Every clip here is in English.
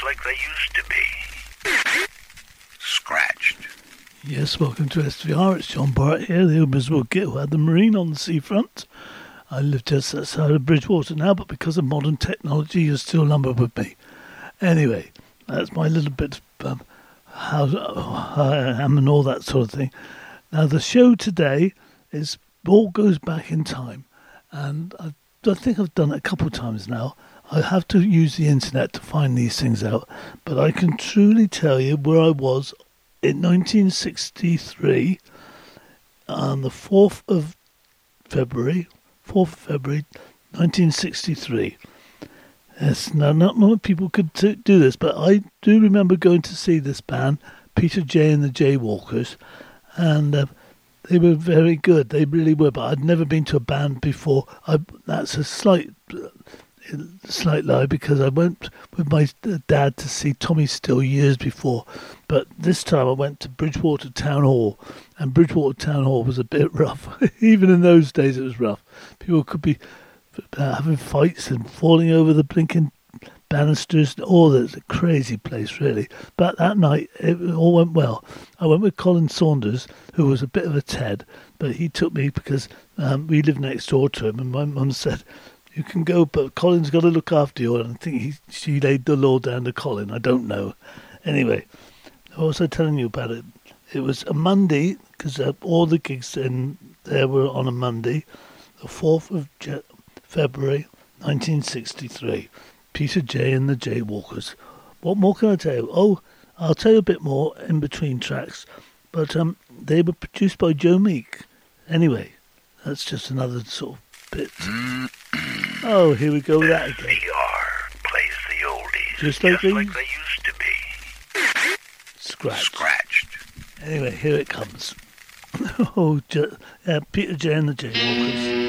like they used to be. Scratched. Yes, welcome to SVR. It's John Barrett here, the miserable git who had the marine on the seafront. I live just outside of Bridgewater now, but because of modern technology, you're still lumbered with me. Anyway, that's my little bit of how I am and all that sort of thing. Now, the show today is all goes back in time, and I think I've done it a couple of times now. I have to use the internet to find these things out, but I can truly tell you where I was in 1963 on the 4th of February 1963. Yes, now not many people could do this, but I do remember going to see this band, Peter J and the Jaywalkers, and they were very good. They really were, but I'd never been to a band before. That's a slight lie, because I went with my dad to see Tommy Steele years before, but this time I went to Bridgewater Town Hall, and Bridgewater Town Hall was a bit rough. Even in those days it was rough. People could be having fights and falling over the blinking banisters. That's a crazy place, really. But that night it all went well. I went with Colin Saunders, who was a bit of a Ted, but he took me because we lived next door to him, and my mum said, "You can go, but Colin's got to look after you." And I think she laid the law down to Colin. I don't know. Anyway, I was also telling you about it. It was a Monday, because all the gigs in there were on a Monday, the 4th of February 1963. Peter J and the Jaywalkers. What more can I tell you? Oh, I'll tell you a bit more in between tracks. But they were produced by Joe Meek. Anyway, that's just another sort of bit. Oh, here we go with that again. SVR plays the oldies. Just like they used to be. Scratched. Anyway, here it comes. Oh, Peter J and the Jaywalkers.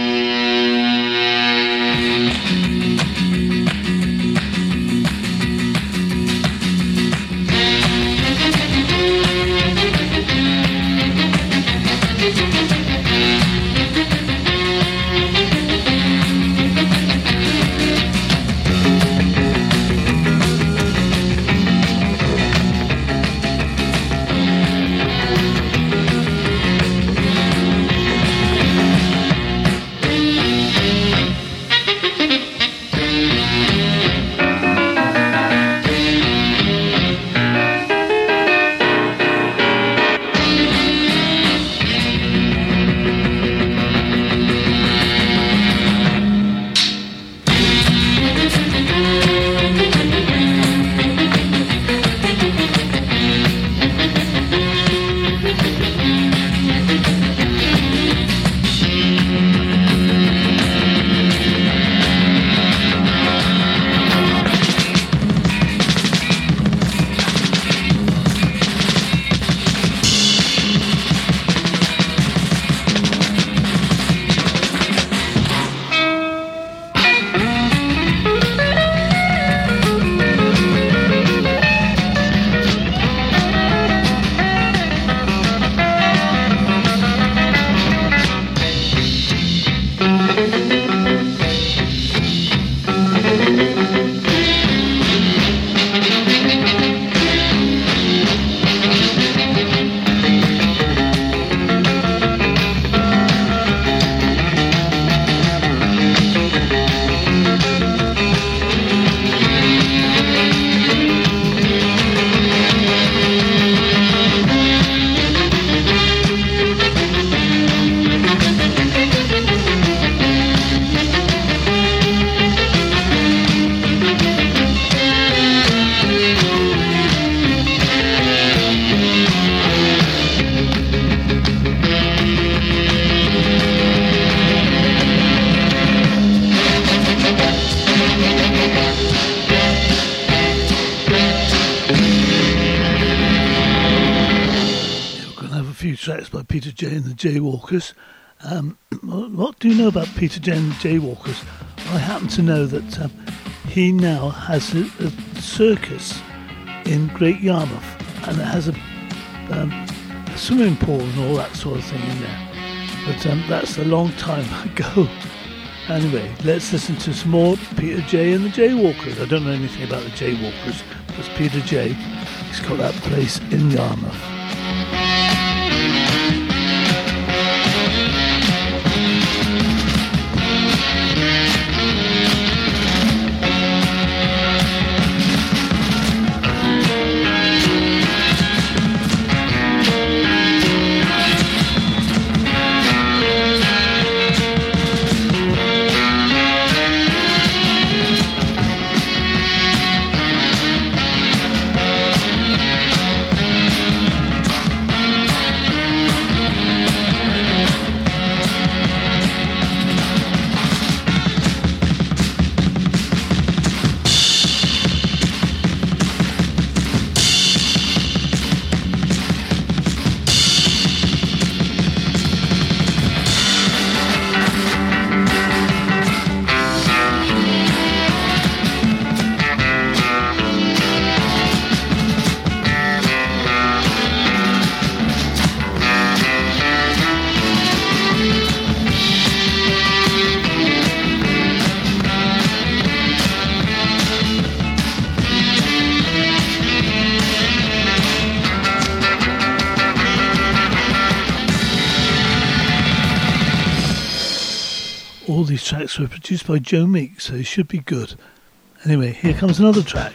Tracks by Peter J and the Jaywalkers. What do you know about Peter J and the Jaywalkers? I happen to know that he now has a circus in Great Yarmouth, and it has a swimming pool and all that sort of thing in there. But that's a long time ago. Anyway, let's listen to some more Peter J and the Jaywalkers. I don't know anything about the Jaywalkers, but it's Peter J. He's got that place in Yarmouth. All these tracks were produced by Joe Meek, so it should be good. Anyway, here comes another track.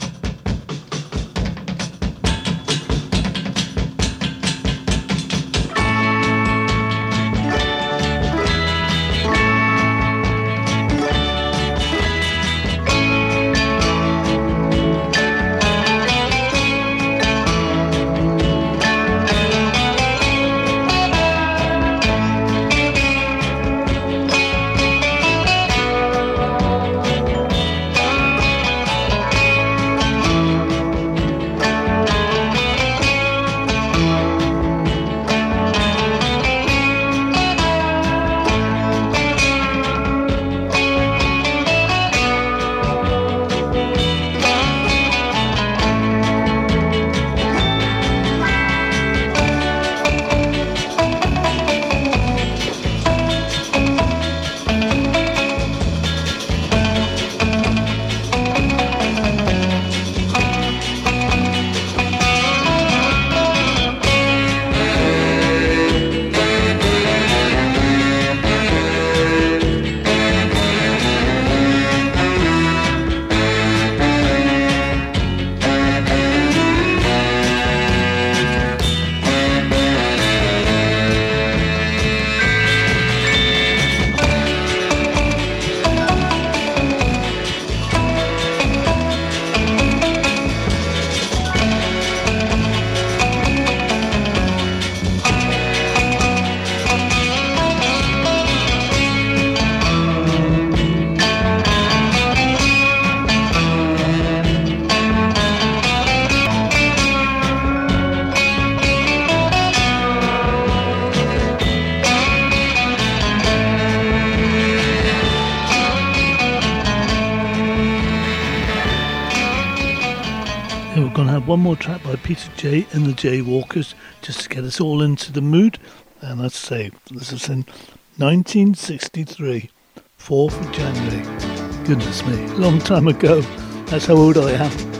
We're going to have one more track by Peter J and the Jaywalkers just to get us all into the mood. And let's say, this is in 1963, 4th of January. Goodness me, long time ago. That's how old I am.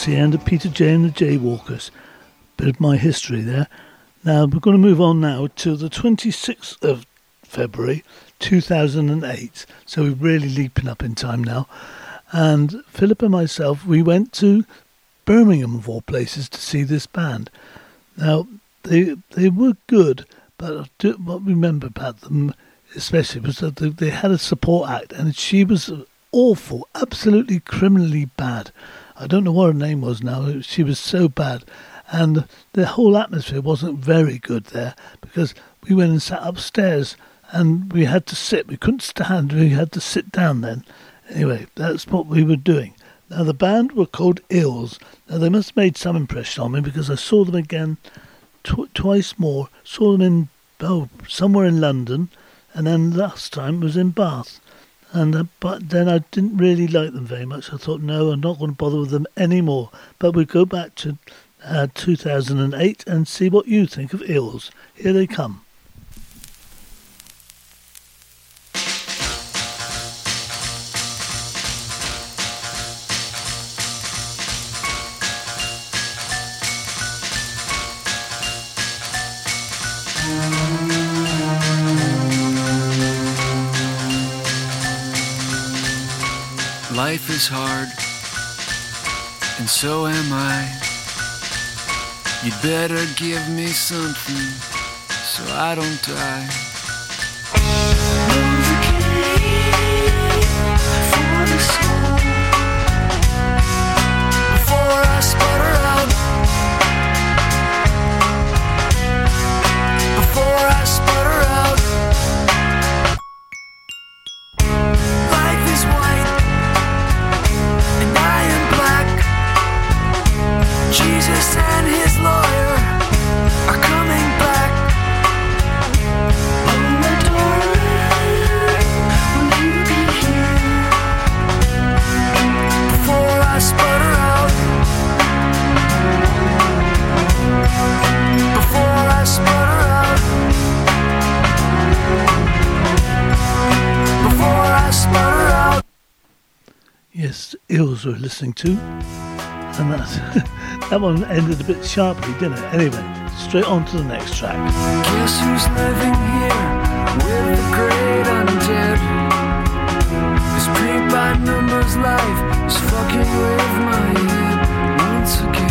the end of Peter Jay and the Jaywalkers. Bit of my history there. Now we're going to move on now to the 26th of February 2008. So we're really leaping up in time now. And Philip and myself, we went to Birmingham of all places to see this band. Now they were good, but what we remember about them especially was that they had a support act, and she was awful, absolutely criminally bad. I don't know what her name was now. She was so bad, and the whole atmosphere wasn't very good there, because we went and sat upstairs and we had to sit. We couldn't stand. We had to sit down then. Anyway, that's what we were doing. Now the band were called Ills. Now they must have made some impression on me, because I saw them again twice more. Saw them in somewhere in London, and then last time was in Bath. And but then I didn't really like them very much. I thought, no, I'm not going to bother with them anymore. But we go back to 2008 and see what you think of Ills. Here they come. Life is hard, and so am I. You'd better give me something so I don't die. For the soul, before I sputter out, before I sputter out. Life is white, and I am black. Jesus and his lawyer are coming back. Oh, my darling, will you be here before I sputter out? Before I sputter out. Before I sputter out. Yes, Ills we're listening to. And that one ended a bit sharply, didn't it? Anyway, straight on to the next track. Guess who's living here with the great undead? This paint by numbers life is fucking with my head once again.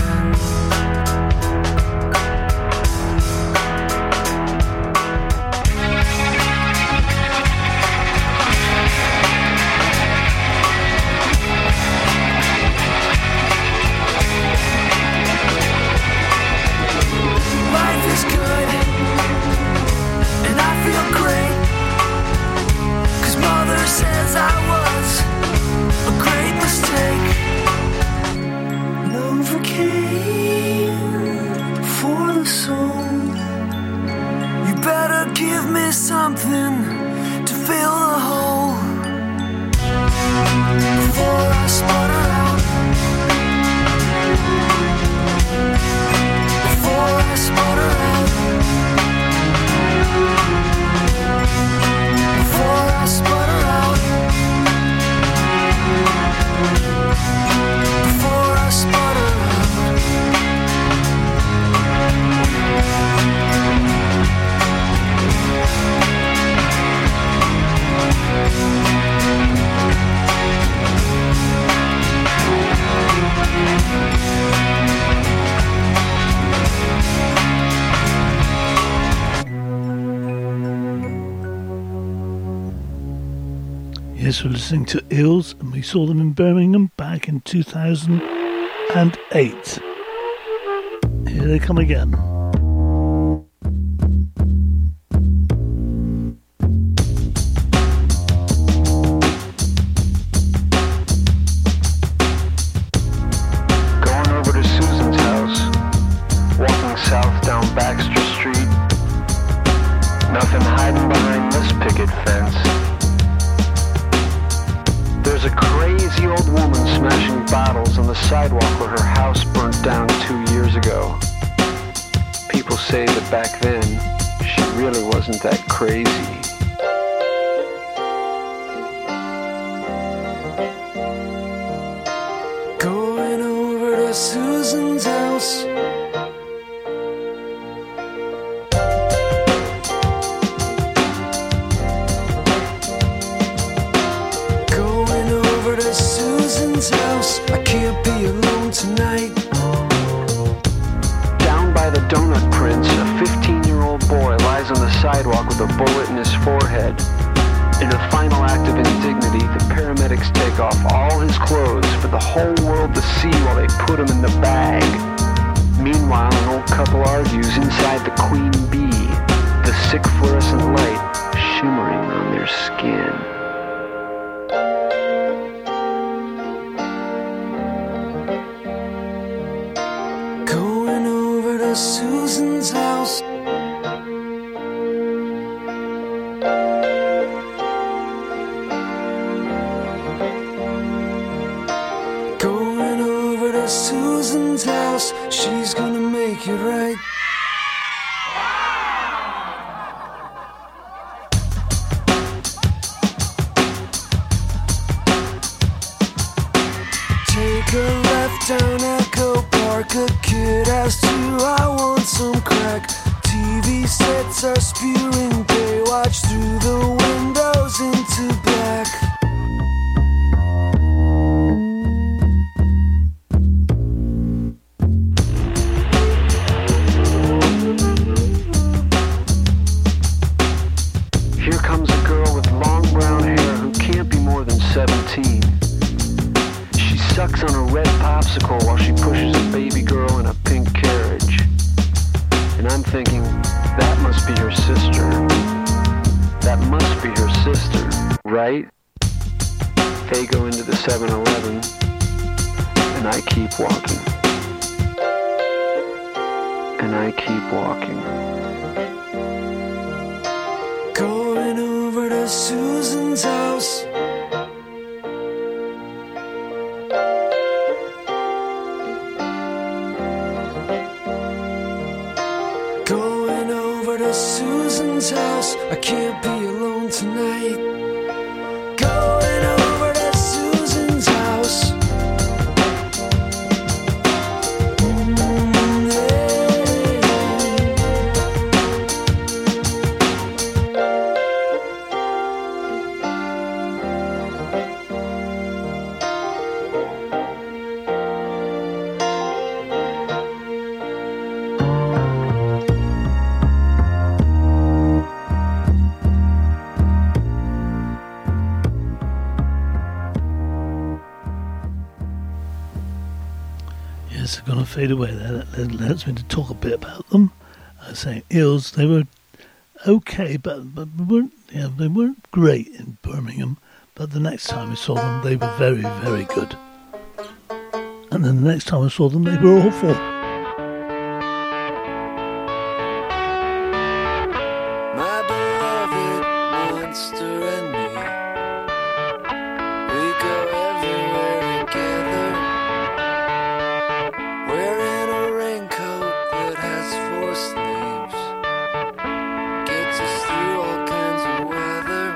Says I was a great mistake. Novocaine for the soul. You better give me something to fill the hole before I sputter out. Before I sputter out. Before I sputter out. Before I sputter out. Yes, we're listening to Ills, and we saw them in Birmingham back in 2008. Here they come again. Going over to Susan's house, walking south down Baxter Street. Nothing hiding behind this picket fence. There's a crazy old woman smashing bottles on the sidewalk where her house burnt down 2 years ago. People say that back then, she really wasn't that crazy. Going over to sidewalk with a bullet in his forehead. In a final act of indignity, the paramedics take off all his clothes for the whole world to see while they put him in the bag. Meanwhile, an old couple argues inside the Queen Bee, the sick fluorescent light shimmering on their skin. Going over to Susan's house. Going over to Susan's house. She's gonna make it right. Take a left down Echo Park. A kid asks you, I want some crack. TV sets are spewing Baywatch through the windows into black. Here comes a girl with long brown hair who can't be more than 17. She sucks on a red popsicle while she pushes a baby girl in a pink carriage. And I'm thinking, that must be her sister. That must be her sister, right? They go into the 7-Eleven, and I keep walking. And I keep walking. Going over to Susan's house. Going over to Susan's house. I can't be alone tonight. Going over to Susan's house. Yes, they're going to fade away there. That lets me to talk a bit about them. I was saying Eels, they were okay, but they weren't great in Birmingham. But the next time I saw them, they were very, very good. And then the next time I saw them, they were awful. My beloved monster and me, we go everywhere together, wearing a raincoat that has 4 sleeves, gets us through all kinds of weather.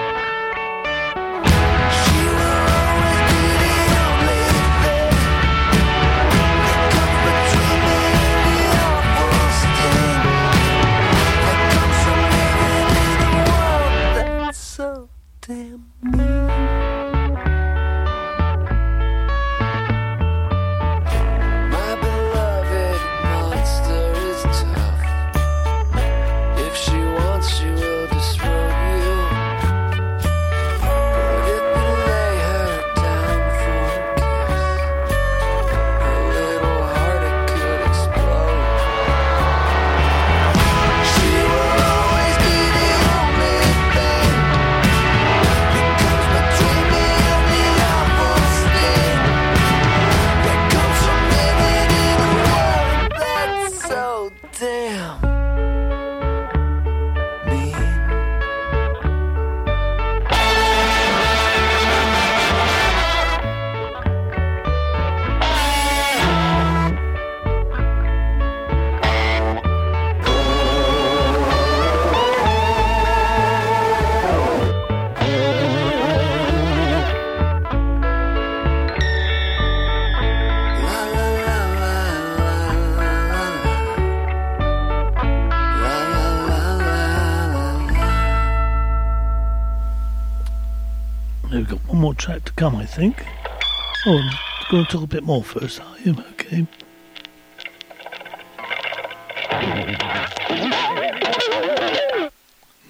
She will always be the only thing that comes between me and the awful sting that comes from living in a world that's so damn mean. My beloved monster is tough. If she wants, she will disrobe you. But if you lay her down for a kiss, her little heart it could explode. She will always be the only thing that comes between me and the awful sting that comes from living in a world that's so damn mean. La la la la la la la. La la la la la la. We've got one more track to come, I think. Oh, I'm going to talk a bit more first, are you? Okay.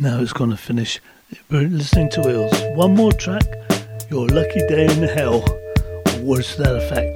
Now it's going to finish. We're listening to Eels. One more track, Your Lucky Day in Hell, or words to that effect.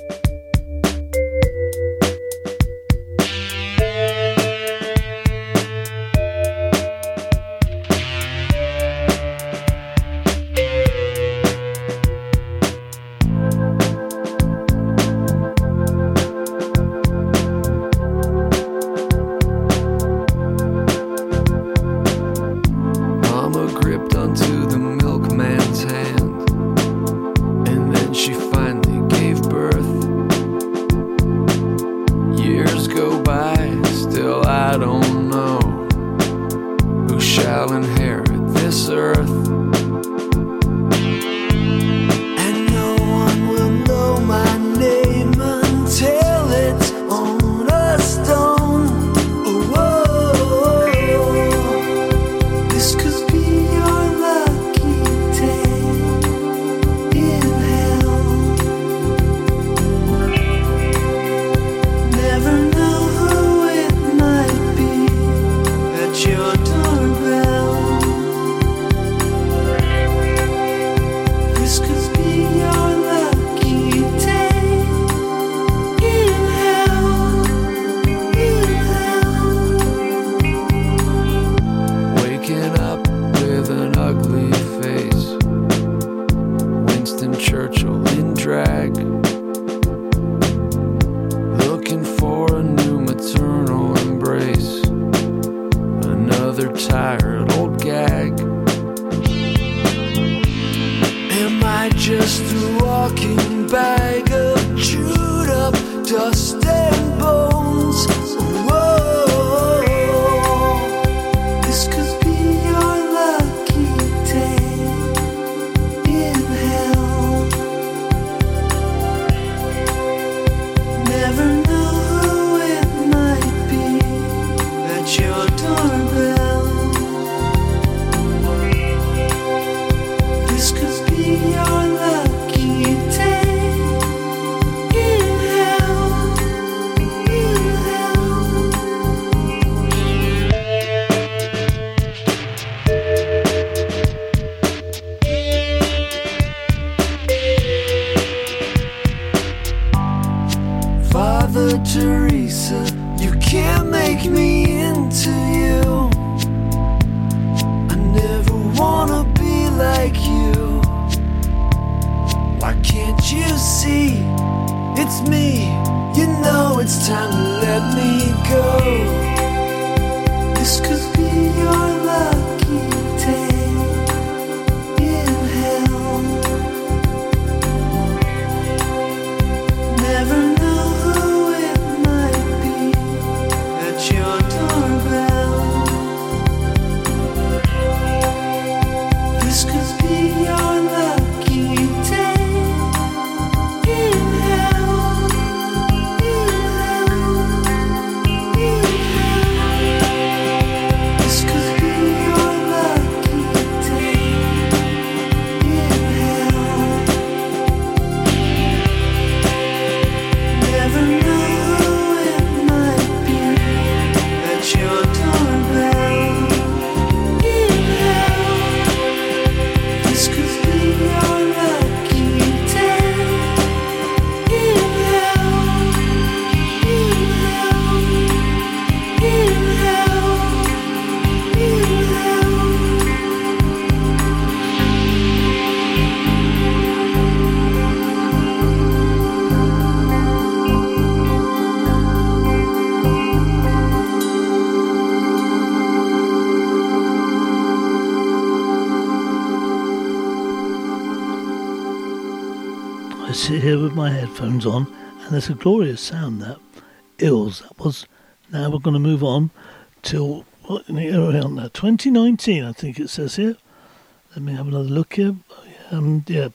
Here with my headphones on, and it's a glorious sound, that Eels. That was. Now we're going to move on till around 2019, I think it says here. Let me have another look here. Yeah,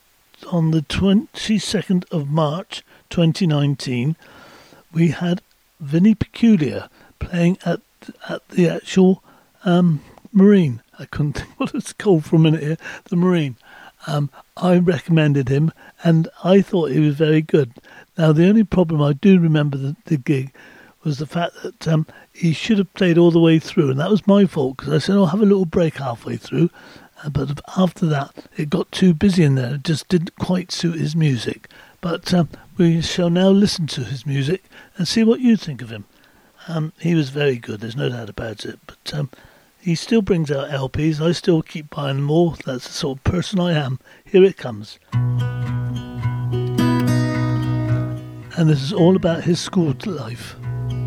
on the 22nd of March 2019, we had Vinnie Peculiar playing at the actual Marine. I couldn't think what it's called for a minute here. The Marine. I recommended him, and I thought he was very good. Now, the only problem, I do remember the gig, was the fact that he should have played all the way through, and that was my fault, because I said, I'll have a little break halfway through, but after that it got too busy in there. It just didn't quite suit his music. But we shall now listen to his music and see what you think of him. He was very good, there's no doubt about it, but he still brings out LPs. I still keep buying them all. That's the sort of person I am. Here it comes. And this is all about his school life.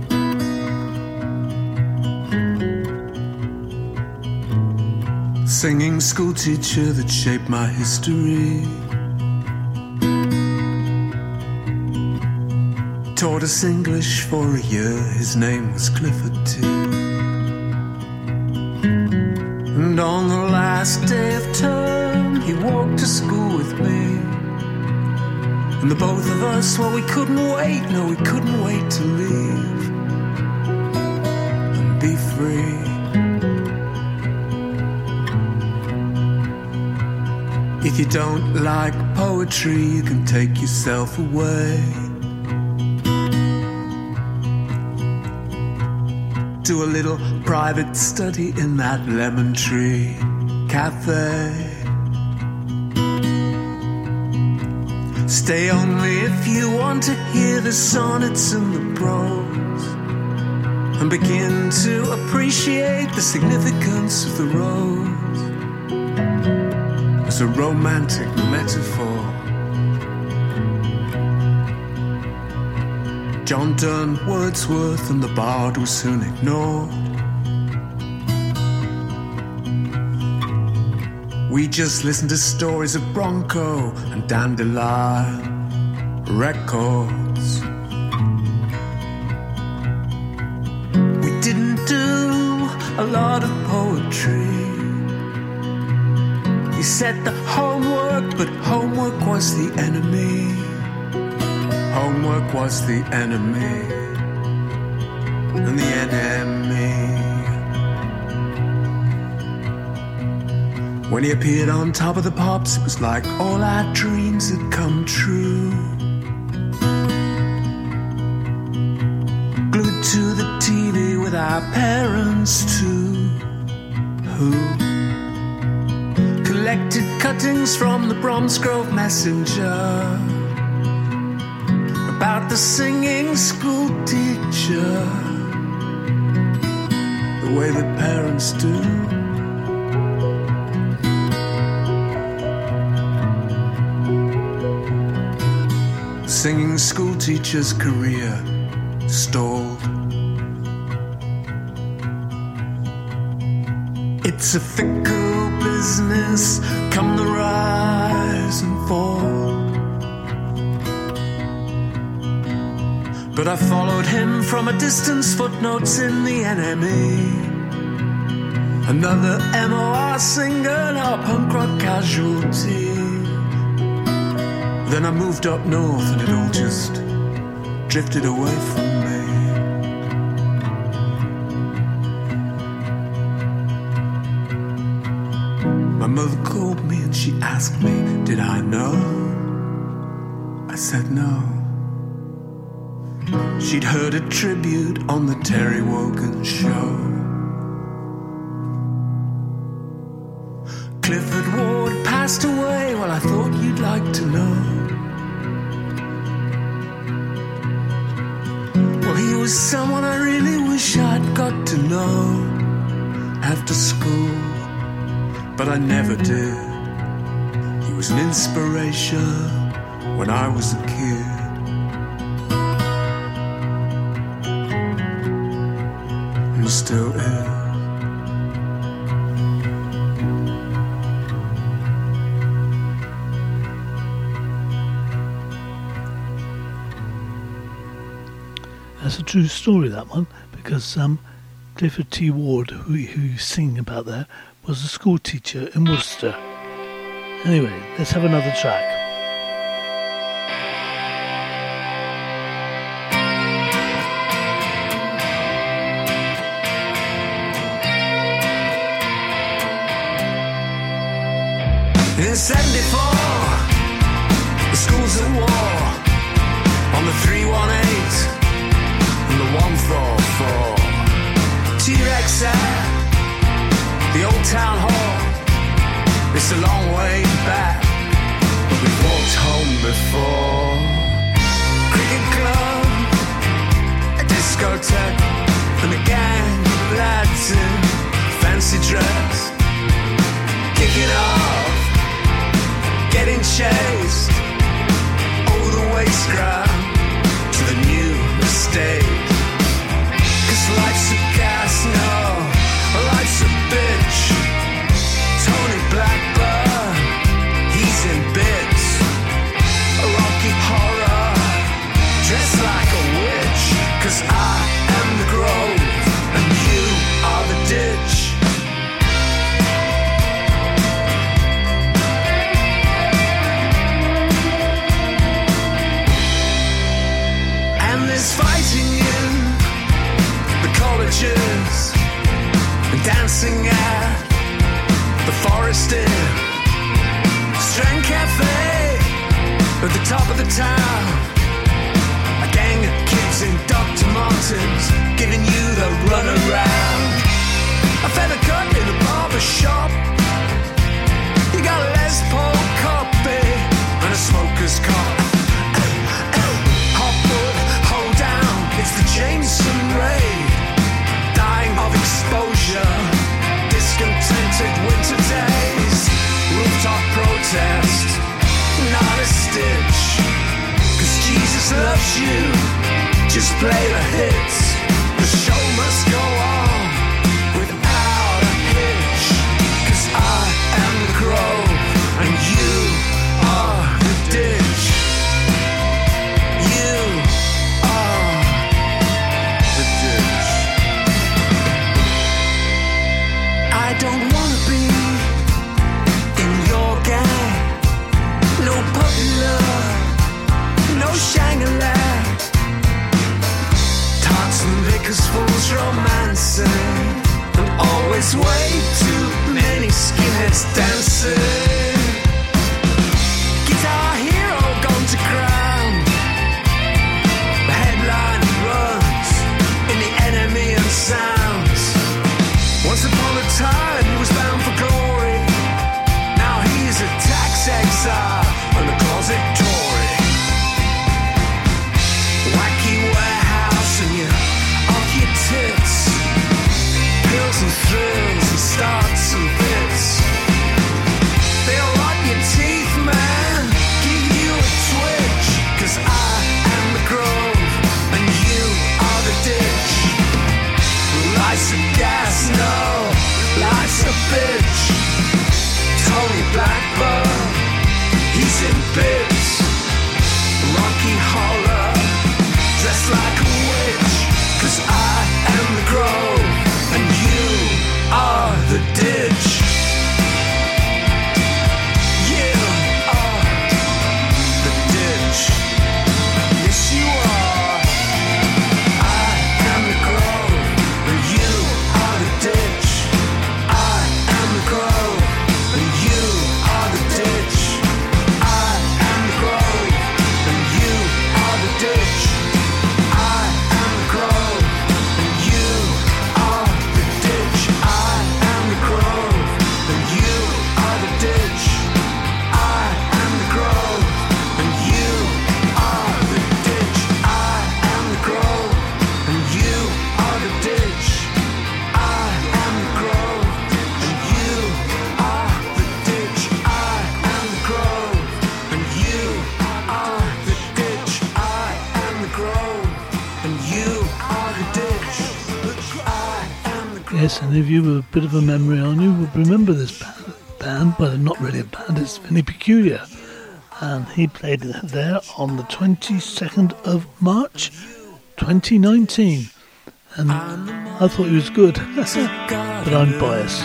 Singing school teacher that shaped my history, taught us English for a year. His name was Clifford T. And on the last day of term, he walked to school with me. And the both of us, well, we couldn't wait. No, we couldn't wait to leave and be free. If you don't like poetry, you can take yourself away. Do a little private study in that lemon tree cafe. Stay only if you want to hear the sonnets and the prose, and begin to appreciate the significance of the rose as a romantic metaphor. John Donne, Wordsworth, and the bard were soon ignored. We just listened to stories of Bronco and Dandelion records. We didn't do a lot of poetry. He said the homework, but homework was the enemy. Homework was the enemy, and the enemy. When he appeared on top of the pops, it was like all our dreams had come true. Glued to the TV with our parents too, who collected cuttings from the Bromsgrove Messenger about the singing school teacher, the way that parents do. Singing school teacher's career stalled. It's a fickle business, come the rise and fall. But I followed him from a distance, footnotes in the NME. Another MOR singer, now punk rock casualty. Then I moved up north and it all just drifted away from me. My mother called me and she asked me, did I know? I said no. She'd heard a tribute on the Terry Wogan show. Clifford Ward passed away, well, I thought you'd like to know. Well, he was someone I really wish I'd got to know after school, but I never did. He was an inspiration when I was a kid. Still is. That's a true story, that one, because Clifford T. Ward, who you sing about there, was a school teacher in Worcester. Anyway, let's have another track. In 74, the school's at war on the 318 and the 144. T-Rex at the old town hall. It's a long way back, but we've walked home before. Cricket club, a discotheque, and a gang of lads in fancy dress. Kicking off, getting chased over the waste ground to the new estate. 'Cause life's a gas, no, life's a bitch. Tony Blackburn, he's in bits. A rocky horror, dressed like a witch. 'Cause I am the grove and you are the ditch. And there's fighting in the colleges and dancing at the Forest Inn, Strand Cafe at the top of the town. A gang of kids in Dr. Martens giving you the runaround. A feather cut in a barber shop. You got a Les Paul copy and a smoker's cop. Hotwood, hold down, it's the Jameson raid. Dying of exposure, discontented winter days. Rooftop protest, not a stitch. 'Cause Jesus loves you, just play the hits. The show must go on without a hitch. 'Cause I am the grove and you are the ditch. You are the ditch. I don't wanna be in your gang. No puppy love, no Shangri-La. Tarts and liquors, fools romancing, and always way too many skinheads dancing. Guitar hero gone to ground. The headline runs in the enemy and sounds. Once upon a time he was bound for glory. Now he's a tax exile and a closet Tory. Wacky warehouse and you off your tits. Pills and thrills and starts and bits. They'll rot your teeth, man, give you a twitch. 'Cause I am the grove and you are the ditch. Life's a gas, no, life's a bitch. Tony Blackburn, he's in bits. Rocky Horror, dressed like a witch. 'Cause I am the grove and you are the ditch. You are the ditch. Yes, you are. I am the grove and you are the ditch. I am the grove and you are the ditch. I am the grove and you are the ditch. I am the grove and you are the ditch. I am the grove and you are the ditch. I am the grove and you are the ditch. I am the grove and you are the ditch. I am the grove and you are the ditch. I am the grove and you are the ditch. I am the grove and you are the ditch. I am the grove. Yes, and if you have a bit of a memory on you, would remember this band, but not really a band, it's Vinnie Peculiar. And he played there on the 22nd of March 2019. And I thought he was good, but I'm biased.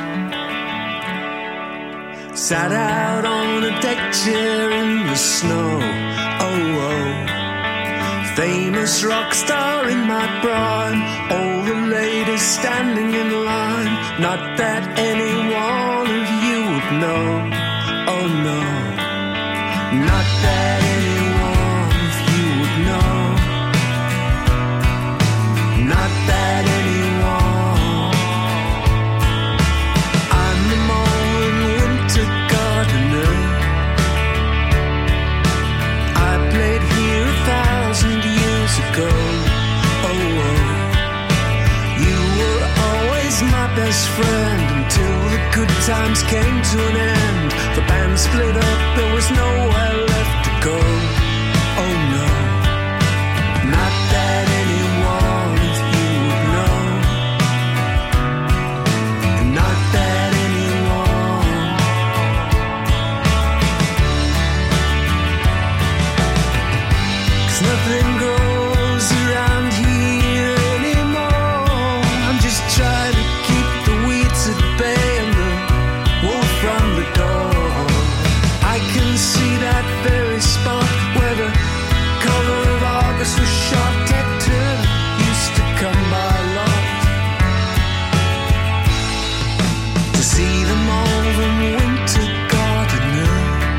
Sat out on a deck chair in the snow. Oh, oh. Famous rock star in my prime. All the ladies standing in line. Not that any one of you would know. Oh, no. Not that any one of you would know. best friend until the good times came to an end. The band split up, there was nowhere left to go. Oh no, not that anyone of you would know. Not that anyone. 'Cause nothing grows around here anymore. I'm just trying to keep the weeds at bay and the wolf from the door. I can see that very spot where the color of August was shot. Tattooed used to come by a lot. To see the Malvern winter gardener,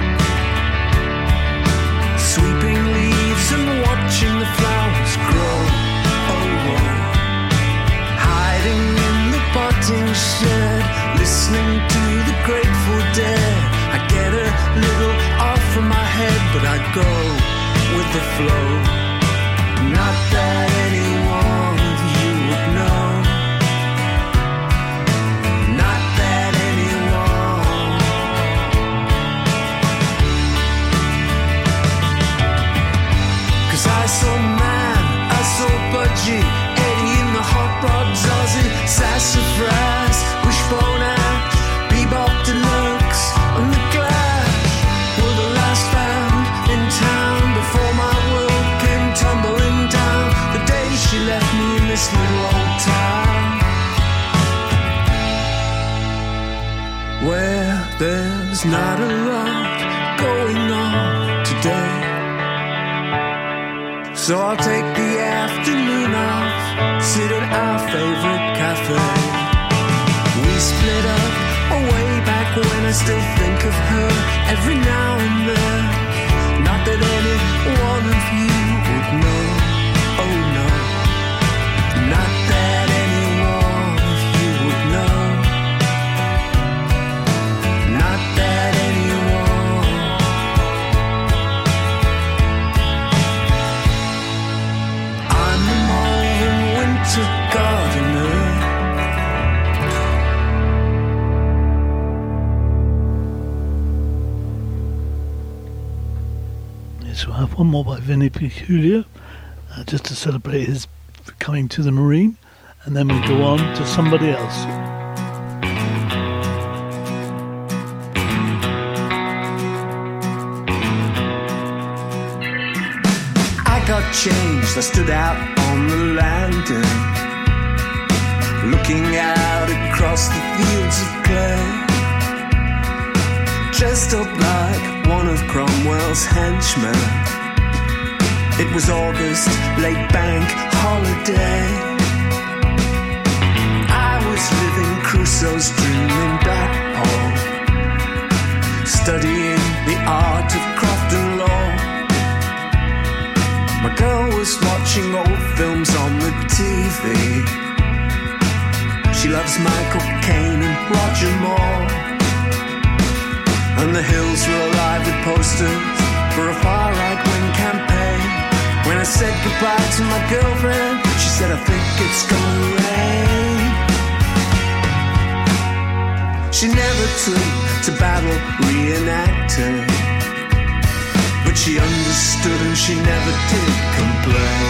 sweeping leaves and watching the flowers grow. Oh, whoa. Hiding in the potting shed, listening to the Grateful Dead. I get a little off from my head, but I go with the flow. Not that any one of you would know. Not that anyone. 'Cause I saw Man, I saw Budgie, Eddie in the hot rods, Ozzy, Sassafras, Wishbone Ash, Bebop Deluxe, and the Clash were the last band in town before my world came tumbling down. The day she left me in this little old town, where there's not a lot going on today. So I'll take the afternoon off, sit at our favorite cafe. We split up way back when. I still think of her every now and then. Not that any one of you would know. Oh no, not that any one of you would know. Not that anyone. I'm the Malvern winter gardener. So I have one more by Vinnie Peculiar, just to celebrate his coming to the Marine, and then we go on to somebody else. I got changed, I stood out on the landing, looking out across the fields of clay. Dressed up like one of Cromwell's henchmen. It was August, late bank holiday. I was living Crusoe's dream in Blackpool, studying the art of craft and law. My girl was watching old films on the TV. She loves Michael Caine and Roger Moore. And the hills were alive with posters for a far right-wing campaign. When I said goodbye to my girlfriend, she said, I think it's gonna rain. She never took to battle reenacting, but she understood and she never did complain.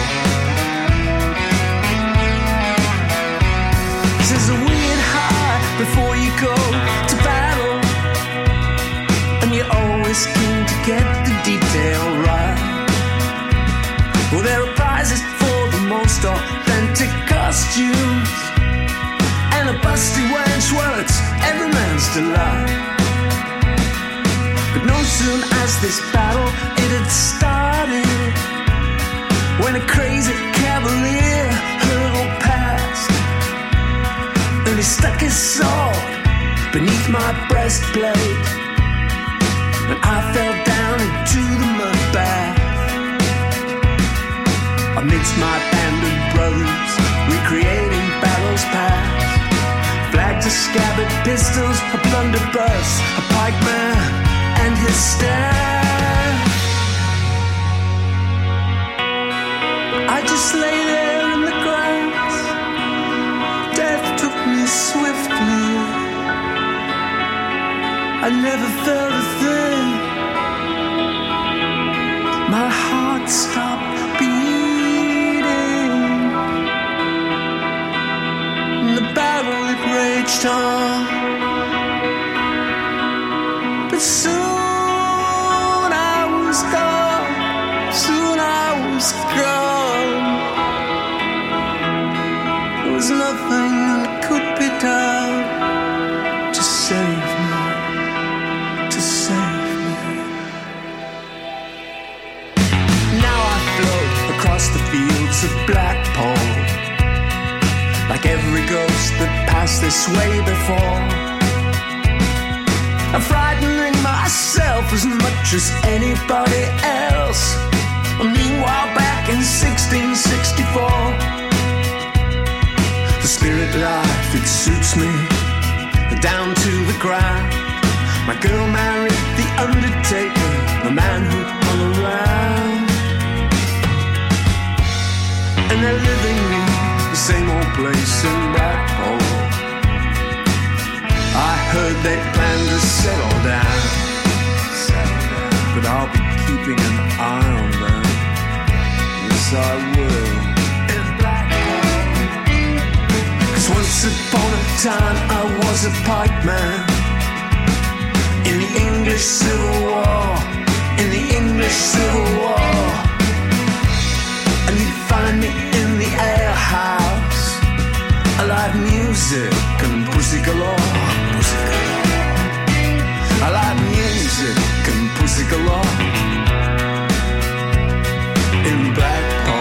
There's a weird high before you go to battle, and you're always keen to get the detail right. Well, there are prizes for the most authentic costumes, and a busty wench, well, it's every man's delight. But no soon as this battle, it had started, when a crazy cavalier hurtled past, and he stuck his sword beneath my breastplate, and I fell down into the mud bath. Amidst my band of brothers, recreating battles past, flags, a scabbard, pistols, a blunderbuss, a pikeman and his staff. I just lay there in the grass. Death took me swiftly I never felt a thing. My heart stopped beating. And the battle, it raged on. But soon I was gone. Soon I was gone. There was nothing that could be done to save me, to save me. Now I float across the fields of Blackpool, like every ghost that passed this way before. I'm frightening myself as much as anybody else. Meanwhile, back in 1664, the spirit life, it suits me down to the ground. My girl married the undertaker, the man who hung around. And they're living in the same old place in Blackpool. I heard they plan to settle down, but I'll be keeping an eye on them. Yes, I will. Once upon a time I was a pikeman in the English Civil War, in the English Civil War. And you'd find me in the alehouse, I like music and pussy galore, pussy galore. I like music and pussy galore in Blackpool.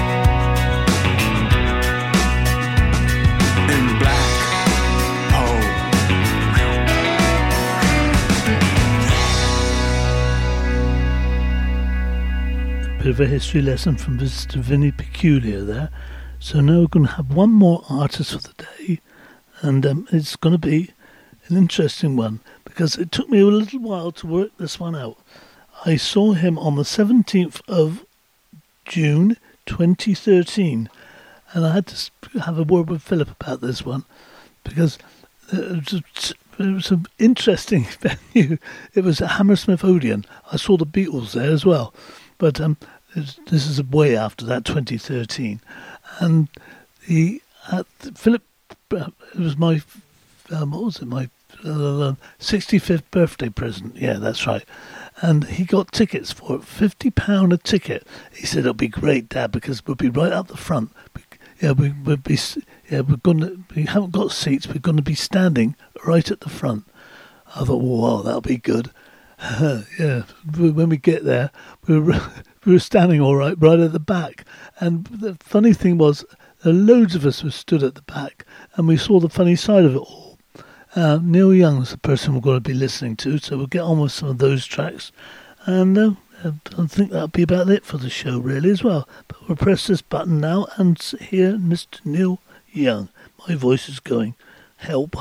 Bit of a history lesson from Mr. Vinny Peculiar there. So now we're going to have one more artist for the day, and it's going to be an interesting one because it took me a little while to work this one out. I saw him on the 17th of June 2013, and I had to have a word with Philip about this one because it was an interesting venue. It was at Hammersmith Odeon. I saw the Beatles there as well, but this is way after that, 2013. And Philip, it was my, what was it, my 65th birthday present. Yeah, that's right. And he got tickets for it, £50 a ticket. He said, it'll be great, Dad, because we'll be right up the front. We haven't got seats, we're going to be standing right at the front. I thought, wow, that'll be good. Yeah, when we get there, we were standing all right at the back. And the funny thing was, loads of us were stood at the back, and we saw the funny side of it all. Neil Young's the person we're going to be listening to, so we'll get on with some of those tracks. And I think that'll be about it for the show, really, as well. But we'll press this button now and hear Mr. Neil Young. My voice is going. Help.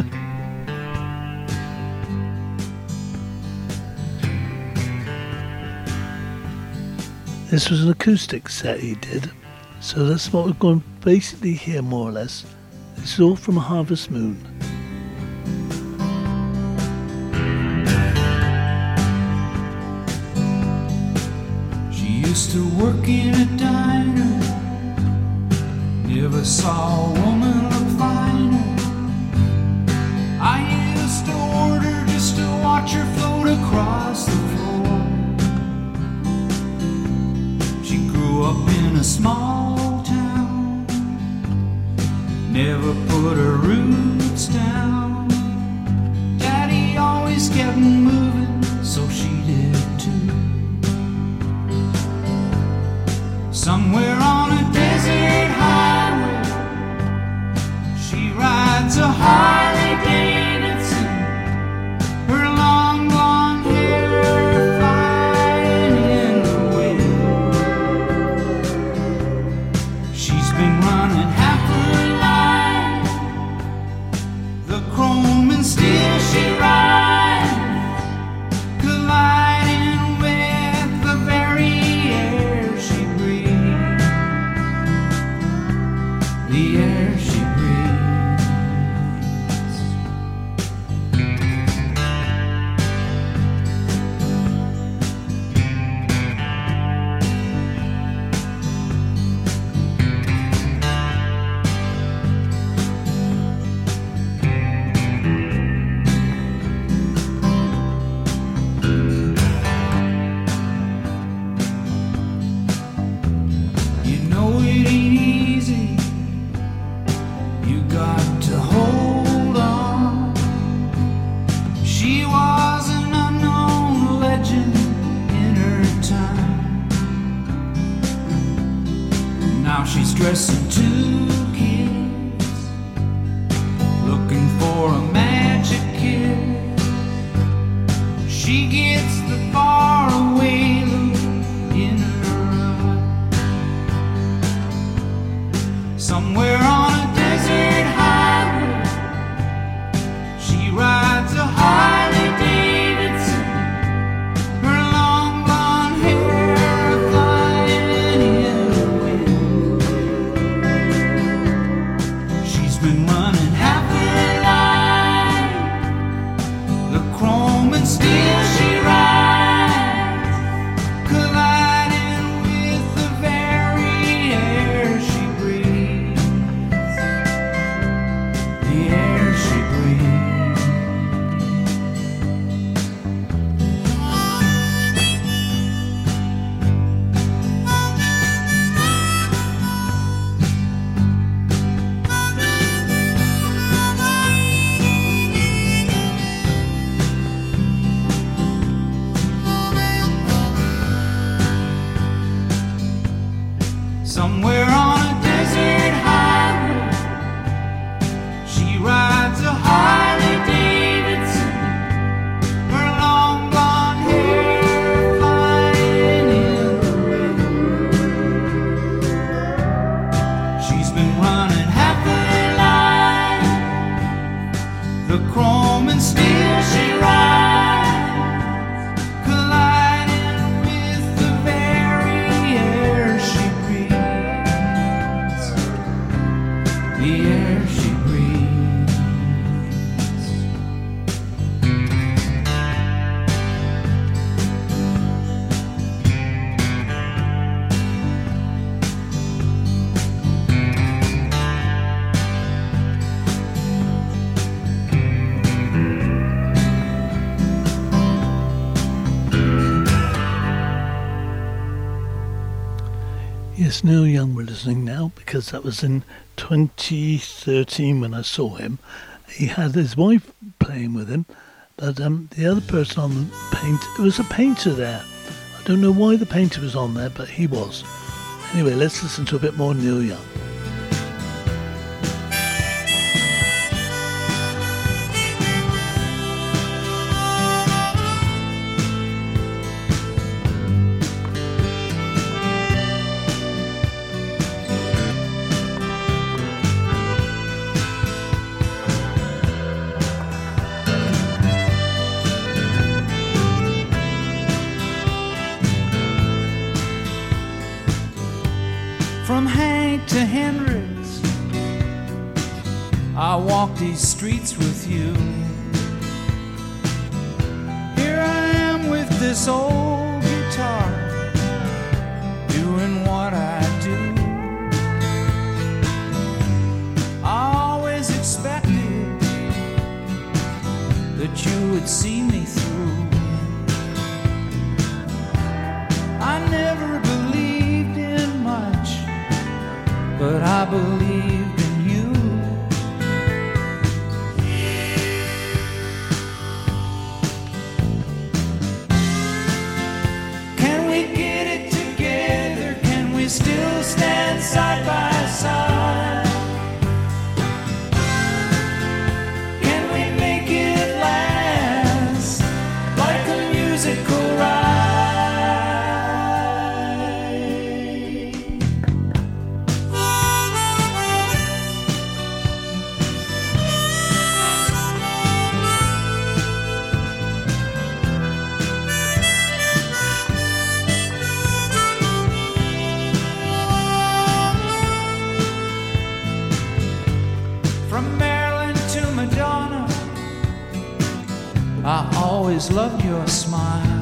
This was an acoustic set he did, so that's what we're going to basically hear more or less. This is all from Harvest Moon. She used to work in a diner, never saw a woman look finer. I used to order just to watch her float across the floor. Grew up in a small town, never put her roots down. Daddy always kept moving, so she did too. Somewhere on a desert highway, she rides a Harley Davidson, her long blonde hair flying in the wind. She's been running half her life, the chrome and steel she rides, colliding with the very air she breathes, the air she breathes. dressing two kids, looking for a magic kiss. She gets the faraway look in her eye. Somewhere on a desert highway, she rides a Harley Davidson. Her long blonde hair flying in the wind. She's been running half her life, the chrome and steel she rides, colliding with the very air she breathes, the air she breathes. Somewhere on a desert highway, she rides a Harley Davidson. Her long blonde hair flying in the wind. She's been running half her life, the chrome and steel she rides, colliding with the very air she breathes, the air she breathes. Yes, Neil Young we're listening now, because that was in 2013 when I saw him. He had his wife playing with him, but the other person on the paint, it was a painter there. I don't know why the painter was on there, but he was. Anyway, let's listen to a bit more Neil Young. From Hank to Hendrix, I walk these streets with you. Here I am with this old guitar, doing what I do. I always expected that you would see me through. I never believed in much, but I believed in you. Can we get it together? Can we still stand side by side? Can we make it last like a musical ride? From Maryland to Madonna, I always loved your smile.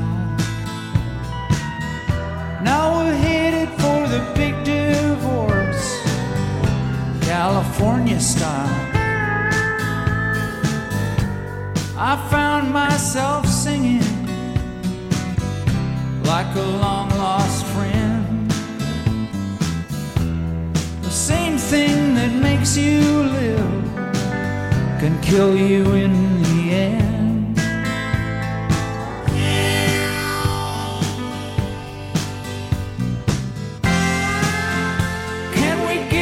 Now we're headed for the big divorce, California style. I found myself singing like a long lost friend. The same thing that makes you live can kill you in the end. Can we get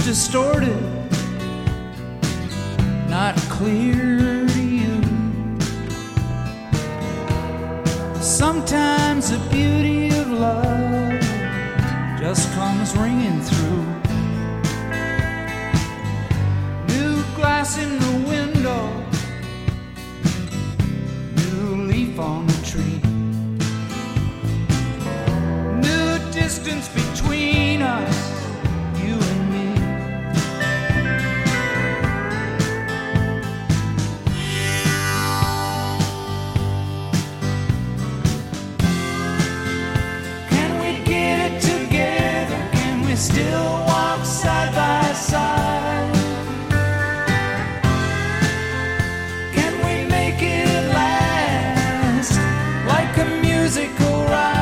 distorted, not clear to you. Sometimes the beauty of love just comes ringing through. New glass in the window, new leaf on the tree, new distance between us, you and me. Can we get it together? Can we still walk side by side? Can we make it last like a musical ride?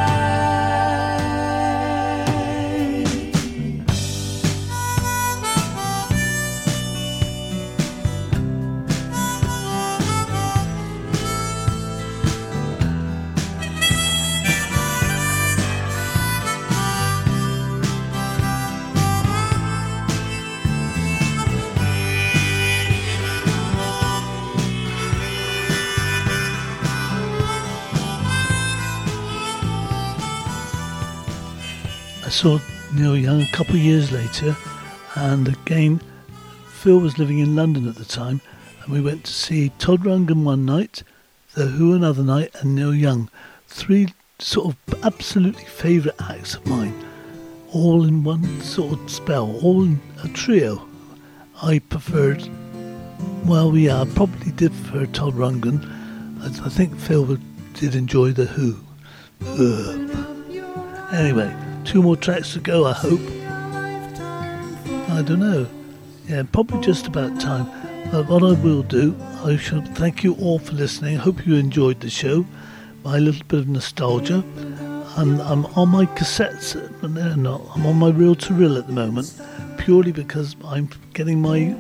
I saw Neil Young a couple of years later, and again, Phil was living in London at the time, and we went to see Todd Rundgren one night, The Who another night, and Neil Young. Three sort of absolutely favourite acts of mine, all in one sort of spell, all in a trio. I preferred, I probably did prefer Todd Rundgren. I think Phil did enjoy The Who. Anyway, 2 more tracks to go, I hope. I don't know. Yeah, probably just about time. But what I will do, I shall thank you all for listening. Hope you enjoyed the show. My little bit of nostalgia. And I'm on my cassettes, I'm on my reel-to-reel at the moment, purely because I'm getting my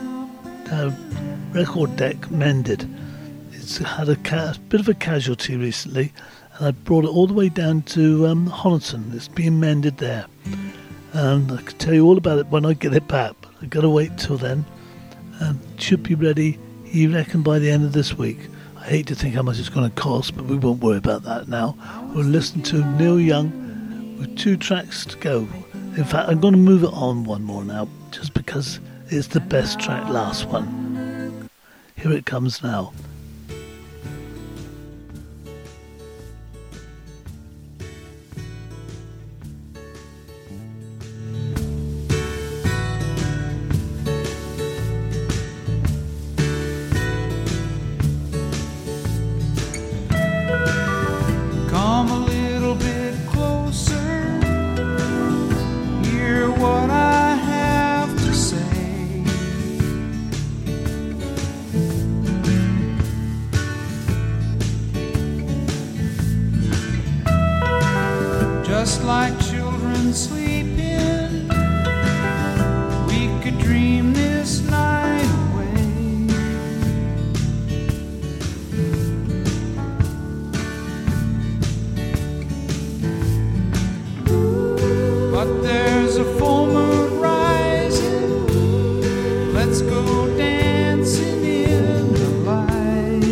record deck mended. It's had a bit of a casualty recently, and I brought it all the way down to Honiton. It's being mended there. And I can tell you all about it when I get it back, but I've got to wait till then. And it should be ready, you reckon, by the end of this week. I hate to think how much it's going to cost, but we won't worry about that now. We'll listen to Neil Young with 2 tracks to go. In fact, I'm going to move it on one more now, just because it's the best track, last one. Here it comes now. Come a little bit closer, hear what I have to say. Just like children sleeping, we could dream this night away. But there's a full moon rising, let's go dancing in the light.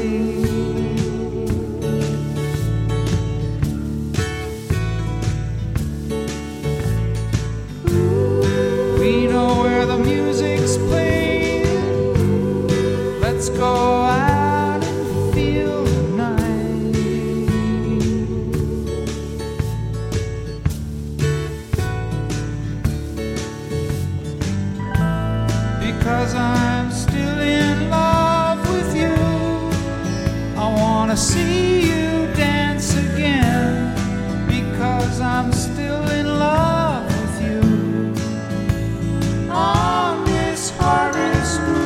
We know where the music's playing, let's go out and feel the night. Because I'm still in love with you, I wanna see you dance again. Because I'm still in love with you, on this harvest moon.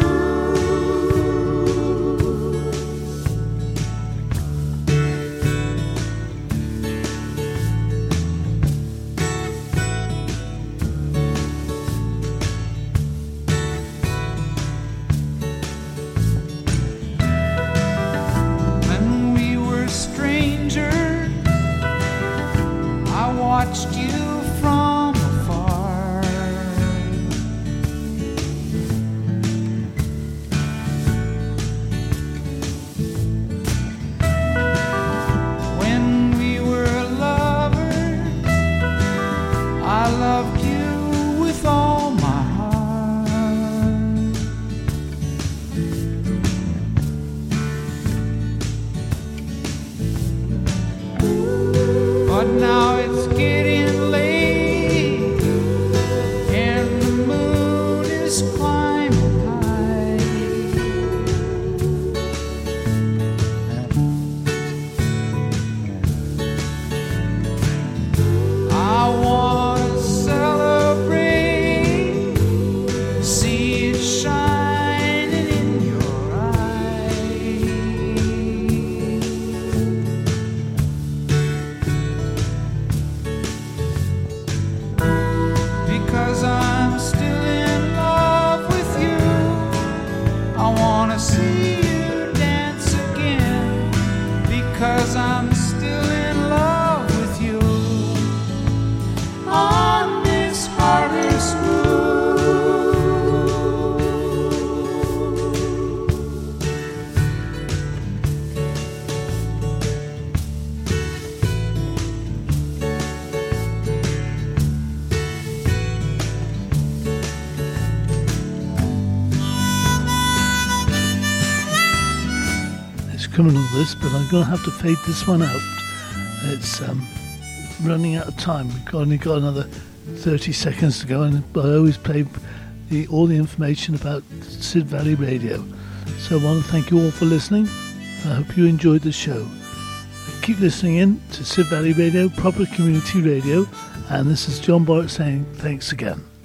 When we were strangers, I watched you But now it's getting late and the moon is climbing high. I want to celebrate, see it shining in your eyes. Because I'm still in love with you, I want to see you dance again. Because I'm still in love with you on this harvest moon. It's criminal this, but I'm going to have to fade this one out. It's running out of time. We've only got another 30 seconds to go, and I always play all the information about Sid Valley Radio. So I want to thank you all for listening. I hope you enjoyed the show. Keep listening in to Sid Valley Radio, proper community radio, and this is John Barrett saying thanks again.